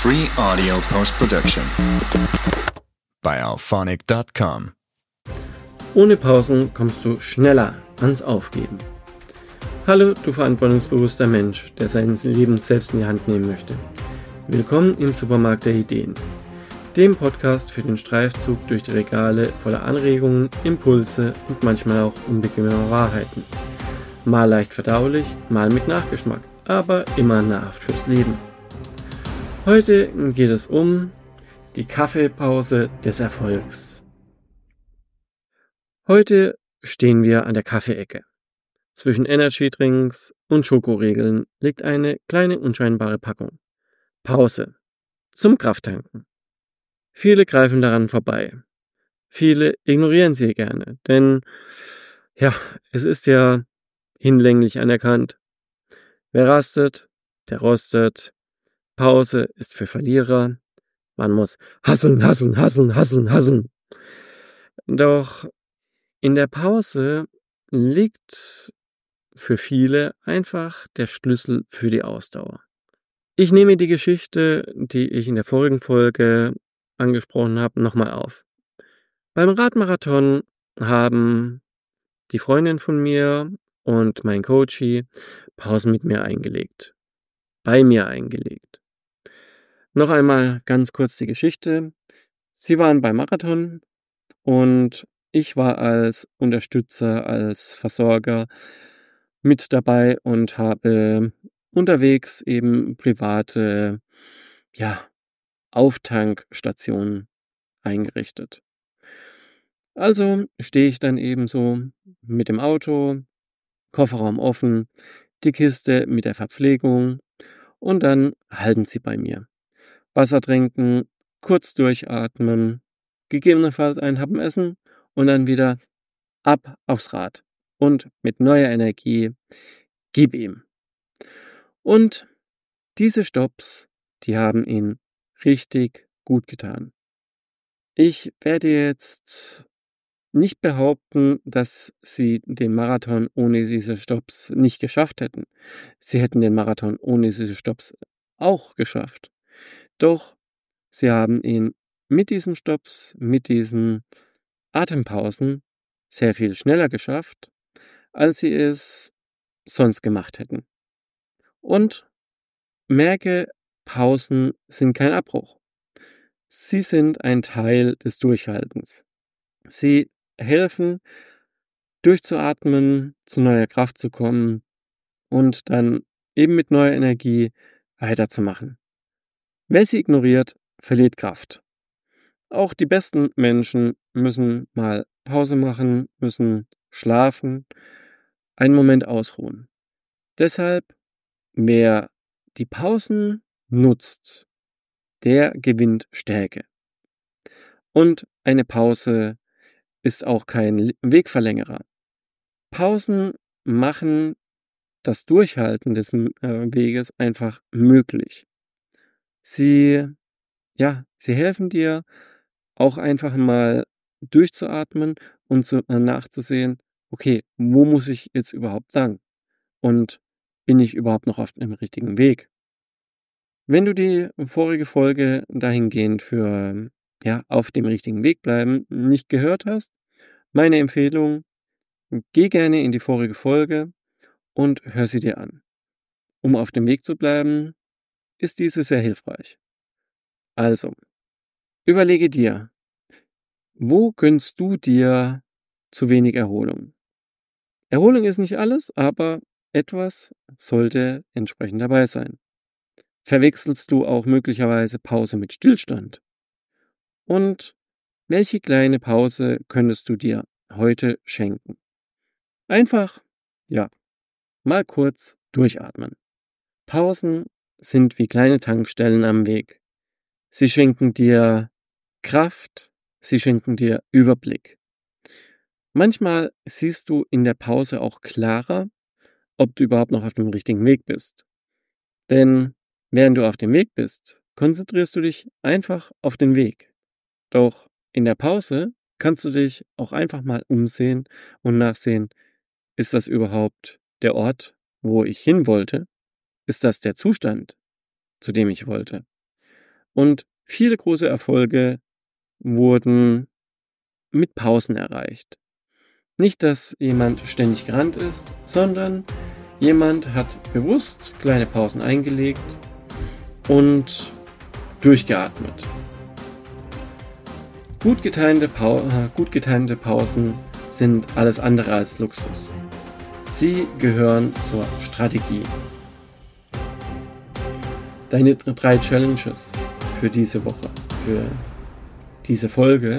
Free audio post-production by Auphonic.com. Ohne Pausen kommst du schneller ans Aufgeben. Hallo, du verantwortungsbewusster Mensch, der sein Leben selbst in die Hand nehmen möchte. Willkommen im Supermarkt der Ideen, dem Podcast für den Streifzug durch die Regale voller Anregungen, Impulse und manchmal auch unbequemer Wahrheiten. Mal leicht verdaulich, mal mit Nachgeschmack, aber immer nahrhaft fürs Leben. Heute geht es um die Kaffeepause des Erfolgs. Heute stehen wir an der Kaffeeecke. Zwischen Energy-Drinks und Schokoriegeln liegt eine kleine unscheinbare Packung. Pause. Zum Krafttanken. Viele greifen daran vorbei. Viele ignorieren sie gerne, denn es ist ja hinlänglich anerkannt. Wer rastet, der rostet. Pause ist für Verlierer. Man muss hustlen. Doch in der Pause liegt für viele einfach der Schlüssel für die Ausdauer. Ich nehme die Geschichte, die ich in der vorigen Folge angesprochen habe, nochmal auf. Beim Radmarathon haben die Freundin von mir und mein Coachie Pausen mit mir eingelegt. Bei mir eingelegt. Noch einmal ganz kurz die Geschichte. Sie waren beim Marathon und ich war als Unterstützer, als Versorger mit dabei und habe unterwegs eben private Auftankstationen eingerichtet. Also stehe ich dann eben so mit dem Auto, Kofferraum offen, die Kiste mit der Verpflegung und dann halten sie bei mir. Wasser trinken, kurz durchatmen, gegebenenfalls einen Happen essen und dann wieder ab aufs Rad und mit neuer Energie gib ihm. Und diese Stopps, die haben ihn richtig gut getan. Ich werde jetzt nicht behaupten, dass sie den Marathon ohne diese Stopps nicht geschafft hätten. Sie hätten den Marathon ohne diese Stopps auch geschafft. Doch sie haben ihn mit diesen Stopps, mit diesen Atempausen sehr viel schneller geschafft, als sie es sonst gemacht hätten. Und merke, Pausen sind kein Abbruch. Sie sind ein Teil des Durchhaltens. Sie helfen, durchzuatmen, zu neuer Kraft zu kommen und dann eben mit neuer Energie weiterzumachen. Wer sie ignoriert, verliert Kraft. Auch die besten Menschen müssen mal Pause machen, müssen schlafen, einen Moment ausruhen. Deshalb, wer die Pausen nutzt, der gewinnt Stärke. Und eine Pause ist auch kein Wegverlängerer. Pausen machen das Durchhalten des Weges einfach möglich. Sie helfen dir auch einfach mal durchzuatmen und nachzusehen, okay, wo muss ich jetzt überhaupt lang? Und bin ich überhaupt noch auf dem richtigen Weg? Wenn du die vorige Folge dahingehend für auf dem richtigen Weg bleiben nicht gehört hast, meine Empfehlung, geh gerne in die vorige Folge und hör sie dir an. Um auf dem Weg zu bleiben, ist diese sehr hilfreich. Also, überlege dir, wo gönnst du dir zu wenig Erholung? Erholung ist nicht alles, aber etwas sollte entsprechend dabei sein. Verwechselst du auch möglicherweise Pause mit Stillstand? Und welche kleine Pause könntest du dir heute schenken? Einfach, mal kurz durchatmen. Pausen sind wie kleine Tankstellen am Weg. Sie schenken dir Kraft, sie schenken dir Überblick. Manchmal siehst du in der Pause auch klarer, ob du überhaupt noch auf dem richtigen Weg bist. Denn während du auf dem Weg bist, konzentrierst du dich einfach auf den Weg. Doch in der Pause kannst du dich auch einfach mal umsehen und nachsehen, ist das überhaupt der Ort, wo ich hin wollte? Ist das der Zustand, zu dem ich wollte? Und viele große Erfolge wurden mit Pausen erreicht. Nicht, dass jemand ständig gerannt ist, sondern jemand hat bewusst kleine Pausen eingelegt und durchgeatmet. Gut getimte Pausen sind alles andere als Luxus. Sie gehören zur Strategie. Deine 3 Challenges für diese Woche, für diese Folge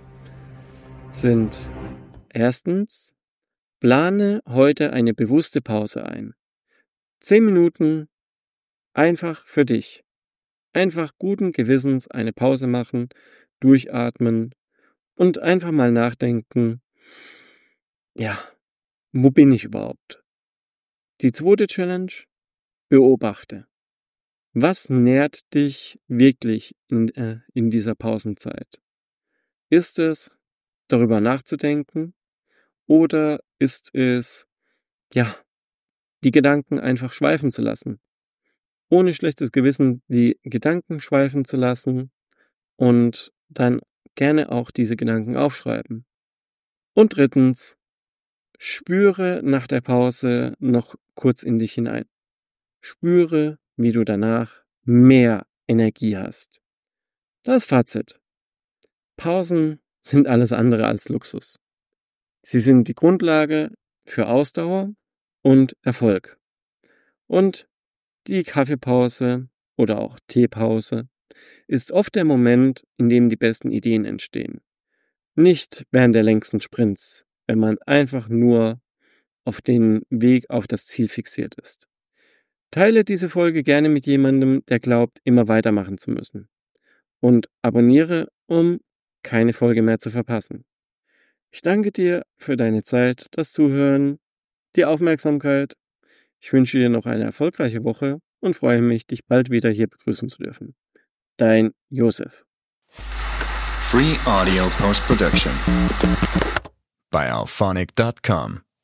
sind: Erstens, plane heute eine bewusste Pause ein. 10 Minuten einfach für dich. Einfach guten Gewissens eine Pause machen, durchatmen und einfach mal nachdenken, ja, wo bin ich überhaupt? Die 2. Challenge, beobachte. Was nährt dich wirklich in dieser Pausenzeit? Ist es, darüber nachzudenken, oder ist es, die Gedanken einfach schweifen zu lassen? Ohne schlechtes Gewissen die Gedanken schweifen zu lassen und dann gerne auch diese Gedanken aufschreiben. Und 3. spüre nach der Pause noch kurz in dich hinein. Spüre, wie du danach mehr Energie hast. Das Fazit: Pausen sind alles andere als Luxus. Sie sind die Grundlage für Ausdauer und Erfolg. Und die Kaffeepause oder auch Teepause ist oft der Moment, in dem die besten Ideen entstehen. Nicht während der längsten Sprints, wenn man einfach nur auf den Weg auf das Ziel fixiert ist. Teile diese Folge gerne mit jemandem, der glaubt, immer weitermachen zu müssen. Und abonniere, um keine Folge mehr zu verpassen. Ich danke dir für deine Zeit, das Zuhören, die Aufmerksamkeit. Ich wünsche dir noch eine erfolgreiche Woche und freue mich, dich bald wieder hier begrüßen zu dürfen. Dein Josef. Free Audio Post Production by Alphonic.com.